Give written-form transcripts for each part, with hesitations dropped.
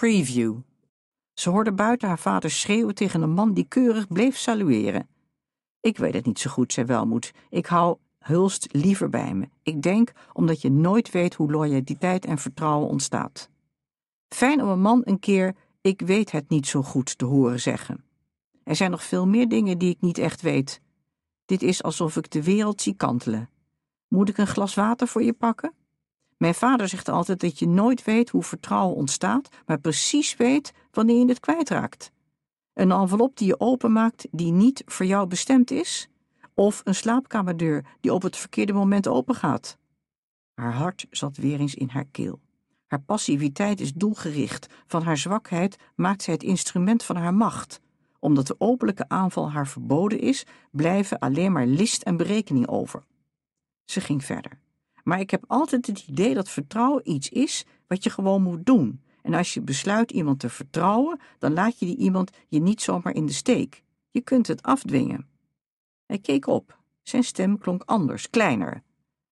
preview. Ze hoorde buiten haar vader schreeuwen tegen een man die keurig bleef salueren. Ik weet het niet zo goed, zei Welmoed. Ik hou Hulst liever bij me. Ik denk omdat je nooit weet hoe loyaliteit en vertrouwen ontstaat. Fijn om een man een keer, ik weet het niet zo goed, te horen zeggen. Er zijn nog veel meer dingen die ik niet echt weet. Dit is alsof ik de wereld zie kantelen. Moet ik een glas water voor je pakken? Mijn vader zegt altijd dat je nooit weet hoe vertrouwen ontstaat, maar precies weet wanneer je het kwijtraakt. Een envelop die je openmaakt die niet voor jou bestemd is? Of een slaapkamerdeur die op het verkeerde moment opengaat? Haar hart zat weer eens in haar keel. Haar passiviteit is doelgericht. Van haar zwakheid maakt zij het instrument van haar macht. Omdat de openlijke aanval haar verboden is, blijven alleen maar list en berekening over. Ze ging verder. Maar ik heb altijd het idee dat vertrouwen iets is wat je gewoon moet doen. En als je besluit iemand te vertrouwen, dan laat je die iemand je niet zomaar in de steek. Je kunt het afdwingen. Hij keek op. Zijn stem klonk anders, kleiner.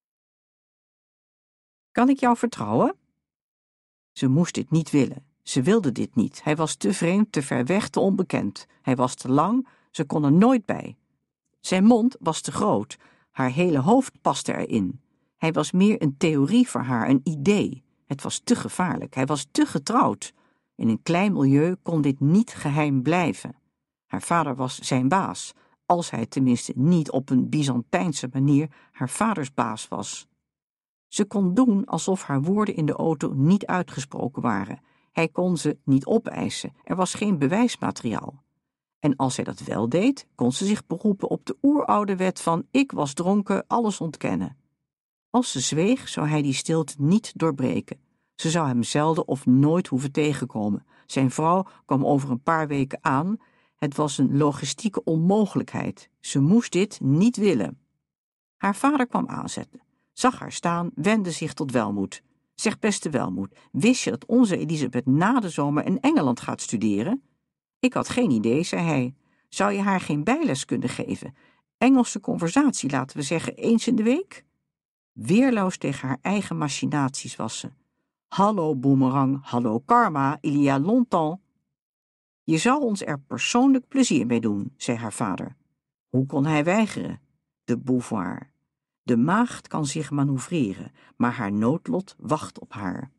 Kan ik jou vertrouwen? Ze moest dit niet willen. Ze wilde dit niet. Hij was te vreemd, te ver weg, te onbekend. Hij was te lang, ze kon er nooit bij. Zijn mond was te groot. Haar hele hoofd paste erin. Hij was meer een theorie voor haar, een idee. Het was te gevaarlijk. Hij was te getrouwd. In een klein milieu kon dit niet geheim blijven. Haar vader was zijn baas, als hij tenminste niet op een Byzantijnse manier haar vaders baas was. Ze kon doen alsof haar woorden in de auto niet uitgesproken waren. Hij kon ze niet opeisen. Er was geen bewijsmateriaal. En als hij dat wel deed, kon ze zich beroepen op de oeroude wet van ik was dronken, alles ontkennen. Als ze zweeg, zou hij die stilte niet doorbreken. Ze zou hem zelden of nooit hoeven tegenkomen. Zijn vrouw kwam over een paar weken aan. Het was een logistieke onmogelijkheid. Ze moest dit niet willen. Haar vader kwam aanzetten, zag haar staan, wendde zich tot Welmoed. Zeg, beste Welmoed, wist je dat onze Elisabeth na de zomer in Engeland gaat studeren? Ik had geen idee, zei hij. Zou je haar geen bijles kunnen geven? Engelse conversatie, laten we zeggen, eens in de week? Weerloos tegen haar eigen machinaties was ze. Hallo Boomerang, hallo Karma, il y a longtemps. Je zou ons er persoonlijk plezier mee doen, zei haar vader. Hoe kon hij weigeren? De Beauvoir. De maagd kan zich manoeuvreren, maar haar noodlot wacht op haar.